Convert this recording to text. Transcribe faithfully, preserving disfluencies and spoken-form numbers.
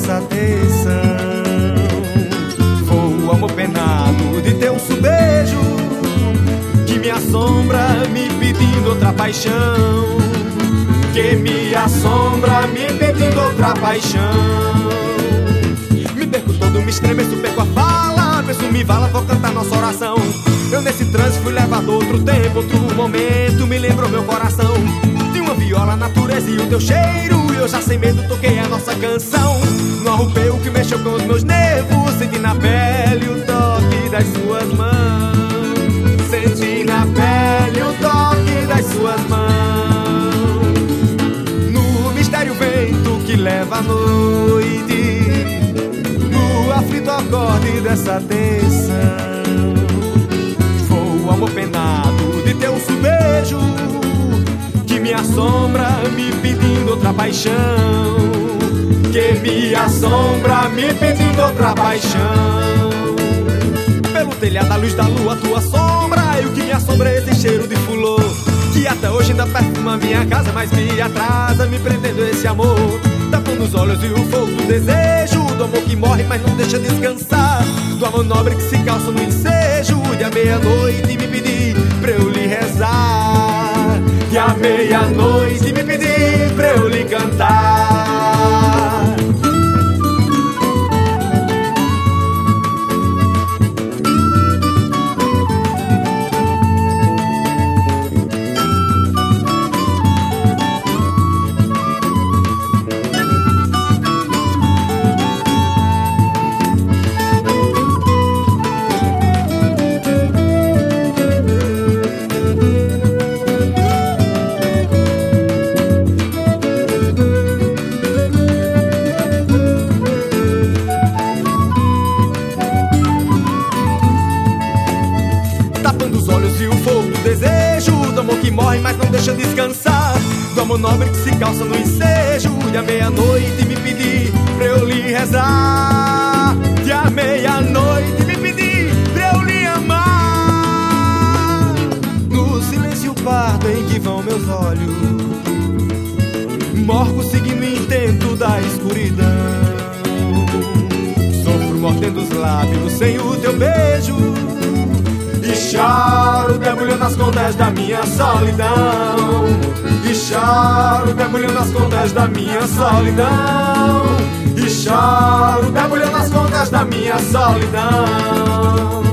dessa tensão. Foi o amor penado de teu subejo que me assombra, me pedindo outra paixão. Que me assombra, me pedindo outra paixão. Me perco todo, me estremeço, perco a fala. Penso, me vala, vou cantar nossa oração. Eu nesse trânsito fui levado a outro tempo, outro momento. Me lembrou meu coração de uma viola, natureza e o teu cheiro. E eu já sem medo toquei a nossa canção no arrupio que mexeu com os meus nervos. Senti na pele o toque das suas mãos. Senti na pele o toque das suas mãos. No mistério vento que leva a noite, no aflito acorde dessa tensão. Foi o amor penado de teu subejo que me assombra, me pedindo outra paixão. Que me assombra, me pedindo outra paixão. Pelo telhado, a luz da lua, tua sombra. E o que me assombra é esse cheiro de fulô que até hoje ainda perfuma minha casa, mas me atrasa, me prendendo esse amor. Tapando os olhos e o fogo do desejo, do amor que morre mas não deixa descansar, do amor nobre que se calça no ensejo. De a meia-noite me pedir pra eu lhe rezar, de a meia-noite me pedir pra eu lhe cantar. Tapando os olhos e o fogo do desejo, do amor que morre mas não deixa descansar, do amor nobre que se calça no ensejo. De a meia-noite me pedir pra eu lhe rezar, de a meia-noite me pedir pra eu lhe amar. No silêncio pardo em que vão meus olhos, morgo seguindo o intento da escuridão. Sofro mordendo os lábios sem o teu beijo, e choro debulhando nas contas da minha solidão. E choro debulhando nas contas da minha solidão. E choro debulhando nas contas da minha solidão.